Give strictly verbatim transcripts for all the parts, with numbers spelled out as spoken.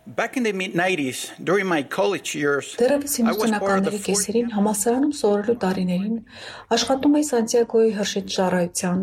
Back in the mid nineties, during my college years, Դեռևս I was part of the իննսունականների կեսերին համալսարանում սովորելու տարիներին աշխատում էի Սանտիագոյի հրշեջ ծառայության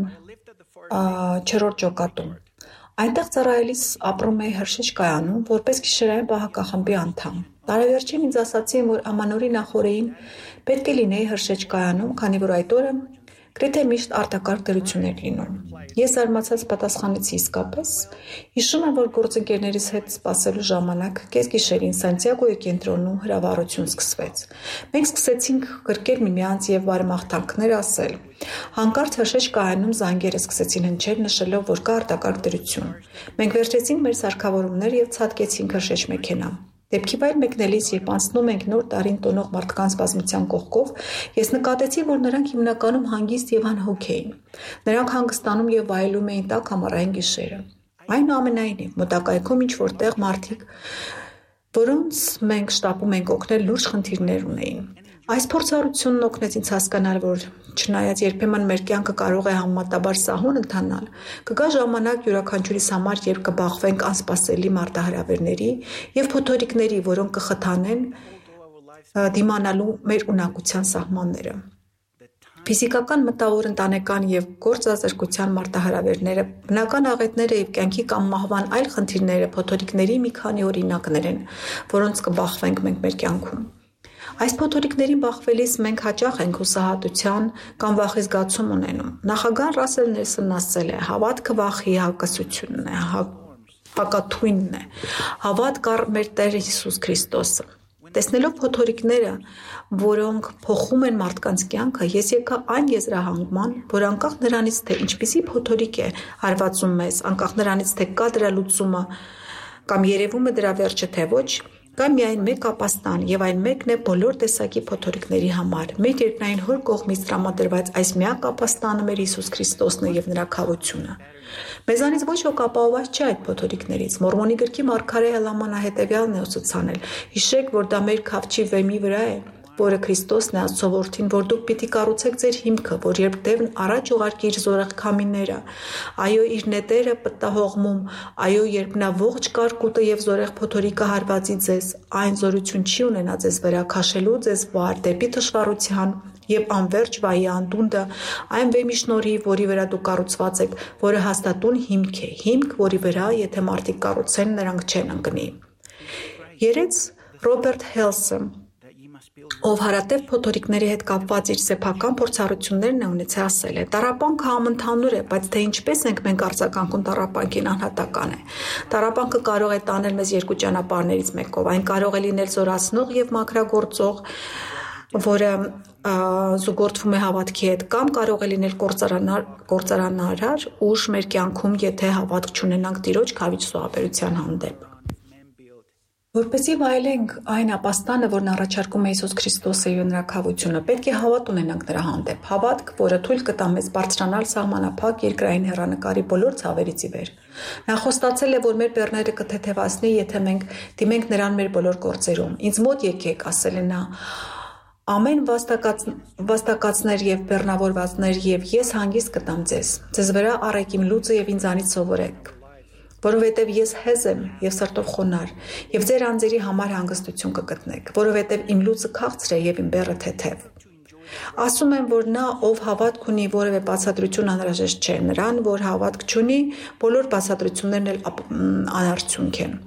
չորրորդ ջոկատում։ Այնտեղ ծառայելիս ապրում էի հրշեջ կայանում, որպես գիշերային պահակախմբի անդամ։ Տարեվերջին ինձ ասացին, որ ամանորի նախօրեին պետք է լինեի հրշեջ կայանում, քանի որ այդ օրը գրեթե միշտ արտակարգ դրություն էր լինում։ Ես զարմացած պատասխանեցի իսկապես։ Հիշում եմ, որ գործընկերներիս հետ սպասելու ժամանակ կեսգիշերին Սանտիագոյի կենտրոնում հրավառություն սկսվեց։ Մենք սկսեցինք գրկել միմյանց եւ բարեմաղթանքներ ասել։ Հանկարծ հրշեջ կայանում զանգերը սկսեցին հնչել, նշելով, որ կա արտակարգ դրություն։ Մենք վերջեցինք մեր սարքավորումները եւ ցատկեցինք հրշեջ մեքենա։ Դեպքի վայր մեկնելիս, երբ անցնում ենք նոր տարին տոնող մարդկանց բազմության կողքով, ես նկատեցի, որ նրանք հիմնականում հանգիստ եւ անհոգ էին։ Նրանք հանգստանում եւ վայելում էին տաք ամառային գիշերը։ Այնուամենայնիվ, մոտակայքում ինչ որտեղ մարդիկ, որոնց մենք շտապում ենք օգնել, լուրջ խնդիրներ ունեին։ Այս փորձառությունն օգնեց ինձ հասկանալ, որ չնայած երբեմն մեր կյանքը կարող է համեմատաբար սահուն ընթանալ, կգա ժամանակ յուրաքանչյուրիս համար, երբ կբախվենք անսպասելի մարտահրավերների եւ փոթորիկների, որոնք կխթանեն դիմանալու մեր ունակության սահմանները։ Ֆիզիկական, մտավոր, ընտանեկան եւ գործազրկության մարտահրավերները, բնական աղետները եւ կյանքի կամ մահվան այլ խնդիրները փոթորիկների մի քանի օրինակներ են, որոնց կբախվենք մենք մեր կյանքում։ Այս փոթորիկներին բախվելիս մենք հաճախ ենք հուսահատության կամ վախի զգացում ունենում։ Նախագահ Ռասել Նելսոնն ասել է. «Հավատքը վախի հակասությունն է, հակաթույնն է։ Հավատք առ մեր Տեր Հիսուս Քրիստոսը»։ Տեսնելով փոթորիկները, որոնք փոխում են մարդկանց կյանքը, ես եկա այն եզրահանգման, որ անկախ նրանից, թե ինչպիսի փոթորիկ է հարվածում մեզ, անկախ նրանից, թե կա դրա լուծումը կամ երևում է դրա վերջը, թե ոչ, կա միայն մեկ ապաստան, եւ այն մեկն է բոլոր տեսակի փոթորիկների համար։ Մեր երկնային Հոր կողմից տրամադրված այս միակ ապաստանը մեր Հիսուս Քրիստոսն է եւ նրա քավությունը։ Մեզանից ոչ ոք ապահովված չէ այդ փոթորիկներից։ Մորմոնի գրքի մարգարե Հելամանը հետեւյալն է ուսուցանել. «Հիշեք, որ դա մեր քավչի վեմի վրա է, որը Քրիստոսն է Աստծո որդին, որ դուք պիտի կառուցեք ձեր հիմքը, որ երբ Տերն առաջ ուղարկի իր զորեղ քամիները, այո, իր նետերը պտտահողմում, այո, երբ նա ողջ կարկուտը եւ զորեղ փոթորիկը հարվածի ձեզ, այն զորություն չի ունենա ձեզ վրա, քաշելու ձեզ վար դեպի թշվառության եւ անverջ վայի անդունդը, այն վեմի շնորհիվ, որի վրա դուք կառուցված եք, որը հաստատուն հիմք է, հիմք, որի վրա, եթե մարդիկ կառուցեն, նրանք չեն ընկնի»։ Երեց Ռոբերտ Հելսը, ով հարատև փոթորիկների հետ կապված իր սեփական փորձառություններն է ունեցել, ասել է. «Տառապանքը համընդհանուր է, բայց թե ինչպես ենք մենք արձագանքում տառապանքին անհատական է։ Տառապանքը կարող է տանել մեզ երկու ճանապարհներից մեկով, այն կարող է լինել զորացնող եւ մաքրագործող, որը զուգորդվում է հավատքի հետ, կամ կարող է լինել կործարանար, կործարանարար ուժ մեր կյանքում, եթե հավատք չունենանք Տիրոջ քավիչ զոհաբերության հանդեպ»։ Որպեսզի վայելենք այն ապաստանը, որն առաջարկում է Հիսուս Քրիստոսը եւ նրա քավությունը, պետք է հավատ ունենանք նրա հանդեպ, հավատք, որը թույլ կտա մեզ բարձրանալ սահմանափակ երկրային հեռանկարի բոլոր ցավերից ի վեր։ Նա խոստացել է, որ մեր բեռները կթեթևացնի, եթե մենք դիմենք նրան մեր բոլոր գործերում։ «Ինձ մոտ եկեք», ասել է նա, «ամեն վաստակած, վաստակածներ եւ բեռնավորվածներ, եւ ես հանգիստ կտամ ձեզ։ Ձեզ վրա առեք իմ լուծը եւ ինձանից սովորեք, որովհետև ես հեզ եմ եւ սրտով խոնար, եւ ձեր անձերի համար հանգստություն կգտնեք, որովհետև իմ լուծը քաղցր է եւ իմ բեռը թեթև»։ Ասում եմ, որ նա, ով հավատք ունի, որևէ բացատրություն անհրաժեշտ չէ, նրան, որ հավատք չունի, բոլոր բացատրություններն էլ անարդյունք են։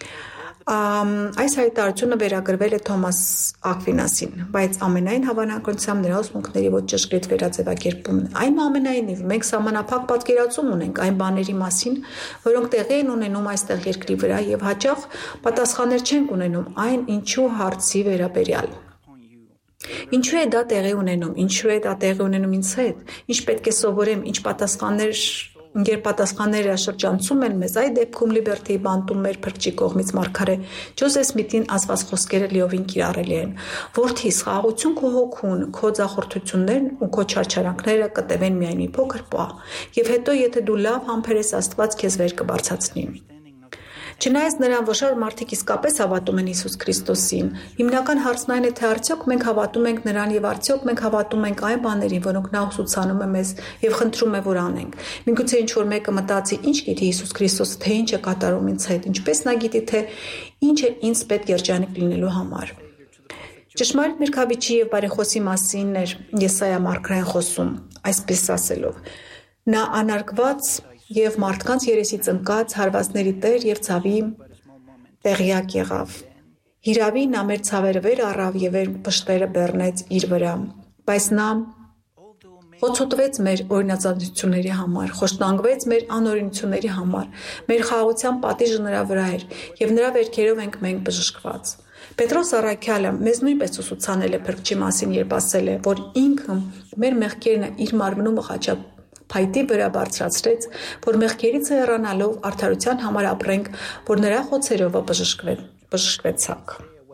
Այս հայտարարությունը վերագրվել է Թոմաս Ակվինասին, բայց ամենայն հավանականությամբ նրա ուսմունքների ոչ ճշգրիտ վերաձևակերպումն է։ Այնուամենայնիվ, մենք սահմանափակ պատկերացում ունենք այն բաների մասին, որոնք տեղի են ունենում այստեղ երկրի վրա, եւ հաճախ պատասխաններ չենք ունենում այն ինչու հարցի վերաբերյալ։ Ինչու է դա տեղի ունենում, ինչու է դա տեղի ունենում ինձ հետ, ինչ պետք է սովորեմ, ինչ պատասխաններ Երբ պատասխանները շրջանցում են մեզ, այդ դեպքում Լիբերթիի բանտում մեր փրկչի կողմից մարգարե Ջոզեֆ Սմիթին ասված խոսքերը լիովին կիրառելի են. «Որդիս, խաղաղություն քո հոգուն, քո ձախորդություններն ու քո չարչարանքները կտևեն միայն մի փոքր պահ, եւ հետո եթե դու լավ համբերես, Աստված քեզ վեր կբարձրացնի»։ Չնայած նրան, որ շարք մարդիկ իսկապես հավատում են Հիսուս Քրիստոսին, հիմնական հարցն այն է, թե արդյոք մենք հավատում ենք նրան եւ արդյոք մենք հավատում ենք այն բաներին, որոնք նա ուսուցանում է մեզ եւ խնդրում է, որ անենք։ Միգուցե ինչ որ մեկը մտածի, ինչ գիտի Հիսուս Քրիստոսը, թե ինչ է կատարում ինձ հետ, ինչպես նա գիտի, թե ինչ է ինձ պետք երջանիկ լինելու համար։ Ճշմարիտ միրգավիճի եւ բարեխոսի մասին էր Եսայա մարգարեն խոսում, այսպես ասելով. նա անարգված եւ մարդկանց երեսից ընկած հարվածների տեր եւ ցավի տեղյակ եղավ։ Հիրավի նա մեր ցավերը վեր առավ եւ մեր պշտերը բեռնեց իր վրա, բայց նա խոցոտվեց մեր օրինացությունների համար, խոշտանգվեց մեր անօրինությունների համար, մեր խաղաղության պատիժը նրա վրա էր եւ նրա վերքերով ենք մենք բժշկված։ Պետրոս առաքյալը մեզ նույնպես ուսուցանել է Փրկչի մասին, երբ ասել է, որ ինքը մեր մեղքերն իր մարմնում ղաչա փայտի վրա բարձրացրեց, որ մեղքերից հեռանալով արդարության համար ապրենք, որ նրա խոցերով բժշկվեցանք։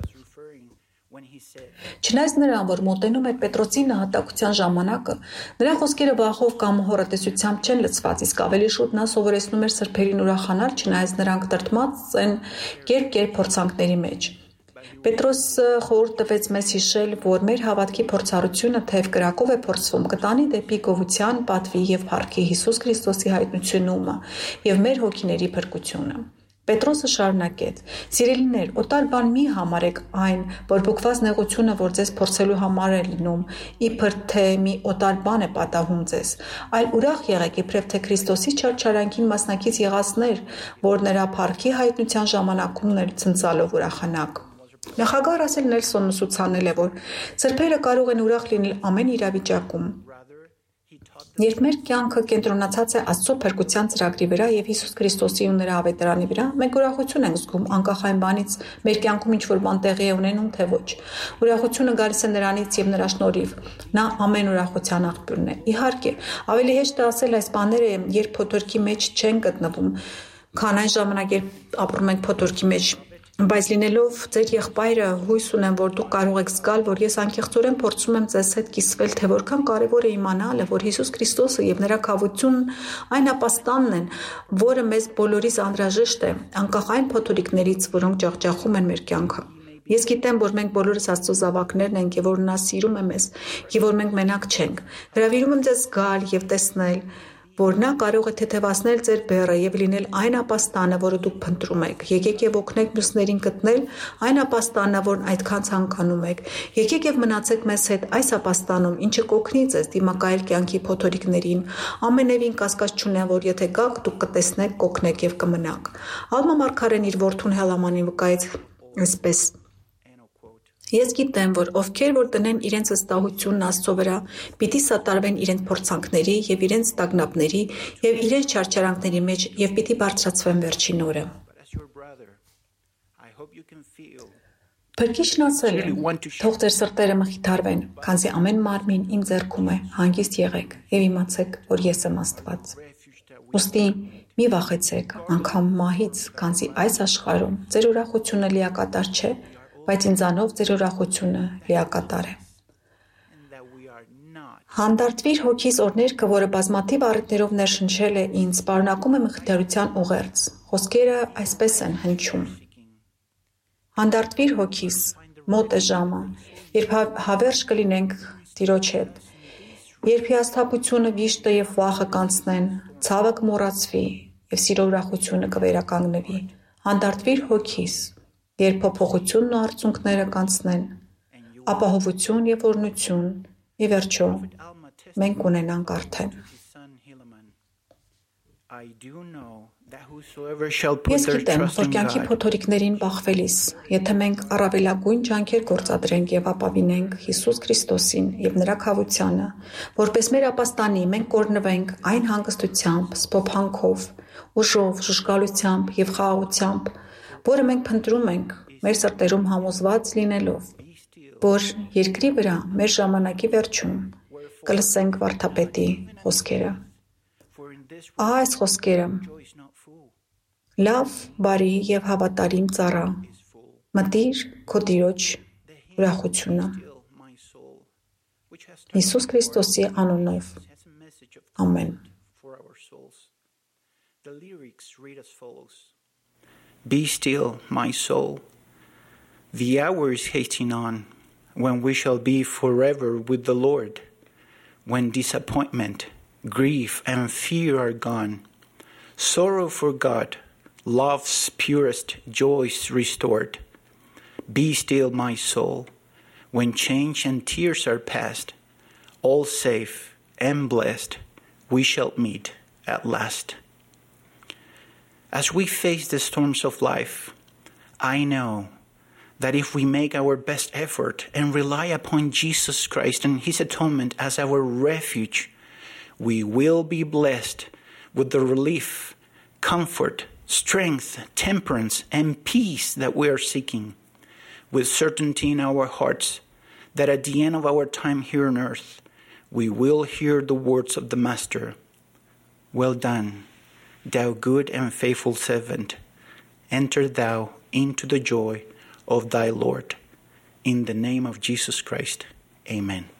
Չնայած նրան, որ մոտենում էր Պետրոսի նահատակության ժամանակը, նրա խոսքերը վախով կամ հոռետեսությամբ չեն լցված, իսկ ավելի շուտ նա սովորեցնում էր սրբերին ուրախանալ, չնայած նրանք տրտմած են կերպ-կերպ փորձանքների մեջ։ Պետրոսը խորհուրդ տվեց մեզ հիշել, որ մեր հավատքի փորձառությունը թեև կրակով է փորձվում, կտանի դեպի գովության, պատվի եւ փառքի Հիսուս Քրիստոսի հայտնությունումը եւ մեր հոգիների փրկությունը։ Պետրոսը շարունակեց. «Սիրելիներ, օտար բան մի համարեք այն, որ բուկված նեղությունը, որ ձեզ փորձելու համար է լինում, իբր թե մի օտար բան է պատահում ձեզ, այլ ուրախ եղեք, իբրև թե Քրիստոսի չարչարանքին մասնակից եղածներ, որ նրա փառքի հայտնության ժամանակում ցնցալով ուրախանաք»։ Նախագահ Ռասել Նելսոնն ուսուցանել է, որ սրբերը կարող են ուրախ լինել ամեն իրավիճակում։ Երբ մեր կյանքը կենտրոնացած է Աստծո փրկության ծրագրի վրա եւ Հիսուս Քրիստոսի ու նրա ավետարանի վրա, մենք ուրախություն ենք զգում անկախ այն բանից մեր կյանքում ինչ-որ բան տեղի է ունենում, թե ոչ։ Ուրախությունը գալիս է նրանից եւ նրա շնորհիվ։ Նա ամեն ուրախության աղբյուրն է։ Իհարկե, ավելի հեշտ է ասել այս բաները, երբ փոթորկի մեջ չեն գտնվում, քան այն ժամանակ, երբ ապրում ենք փոթորկի մեջ։ Բայց լինելով ձեր եղբայրը, հույս ունեմ, որ դուք կարող եք զգալ, որ ես անկեղծորեն փորձում եմ ձեզ հետ կիսվել, թե որքան կարևոր է իմանալը, որ Հիսուս Քրիստոսը եւ նրա քավությունն այն ապաստանն են, որը մեզ բոլորիս անհրաժեշտ է, անկախ այն փոթորիկներից, որոնք ջախջախում են մեր կյանքը։ Ես գիտեմ, որ մենք բոլորս Աստծո զավակներն ենք եւ որ նա սիրում է մեզ, եւ որ մենք մենակ չենք։ Հրավիրում եմ ձեզ զգալ եւ տեսնել, որ նա կարող է թեթևացնել ձեր բեռը եւ լինել այն ապաստանը, որը դուք փնտրում եք։ Եկեք եւ օգնեք մյուսներին գտնել այն ապաստանը, որն այդքան ցանկանում եք։ Եկեք եւ մնացեք մեզ հետ այս ապաստանում, ինչը կօգնի ձեզ դիմակայել կյանքի փոթորիկներին։ Ամենևին կասկած չունեմ, որ եթե գաք, դուք կտեսնեք, կօգնեք եւ կմնաք։ Ալմա Մարգարեն իր որդուն Հելամանին վկայեց այսպես. Ես գիտեմ, որ ովքեր որ դնեն իրենց վստահությունն Աստծո վրա, պիտի սատարվեն իրենց փորձանքների եւ իրենց տագնապների եւ իրենց չարչարանքների մեջ եւ պիտի բարձրացվեն վերջին օրը։ Փրկիչն ասել է. թող ձեր սրտերը մխիթարվեն, քանզի ամեն մարմին իմ ձեռքում է, հանգիստ եղեք եւ իմացեք, որ ես եմ Աստված։ Ուստի մի վախեցեք, անգամ մահից, քանզի այս աշխարհում ձեր ուրախությունը լիակատար չէ, բայց ինձանով ձեր ուրախությունը լիակատար է։ Հանդարտվիր հոգիս օրներքը, որը բազմաթիվ առիթներով ներշնչել է ինձ, պարունակում է մխիթարության ուղերձ։ Խոսքերը այսպես են հնչում. Հանդարտվիր հոգիս, մոտ է ժամը, երբ հավերժ կլինենք Տիրոջ հետ, երբ հիասթափությունը, վիշտը եւ վախը կանցնեն, ցավը կմոռացվի եւ սիրո ուրախությունը կվերականգնվի։ Հանդարտվիր հոգիս, երբ փոփոխությունն ու արցունքները կանցնեն, ապահովություն եւ օրհնություն, ի վերջո, մենք ունենանք արդեն։ Ես գիտեմ, որ կյանքի փոթորիկներին բախվելիս, եթե մենք առավելագույն ջանքեր գործադրենք եւ ապավինենք Հիսուս Քրիստոսին եւ նրա քավությանը, որպես մեր ապաստանի, մենք կօրհնվենք այն հանգստությամբ, սփոփանքով, ուժով, ժուժգալությամբ եւ խաղաղությամբ, որը մենք փնտրում ենք մեր սրտերում համոզված լինելով, որ երկրի վրա մեր ժամանակի վերջում կլսենք վարդապետի խոսքերը։ Ահա այս խոսքերը. լավ, բարի եւ հավատարիմ ծառա, մտիր քո Տիրոջ ուրախությունը։ Հիսուս Քրիստոսի անունով։ Ամեն։ Be still, my soul. The hour is hastening on, when we shall be forever with the Lord, when disappointment, grief, and fear are gone, sorrow forgot, love's purest joys restored. Be still, my soul, when change and tears are past, all safe and blessed, we shall meet at last. As we face the storms of life, I know that if we make our best effort and rely upon Jesus Christ and His atonement as our refuge, we will be blessed with the relief, comfort, strength, temperance, and peace that we are seeking, with certainty in our hearts that at the end of our time here on earth, we will hear the words of the Master. Well done, thou good and faithful servant. Enter thou into the joy of thy Lord. In the name of Jesus Christ, amen.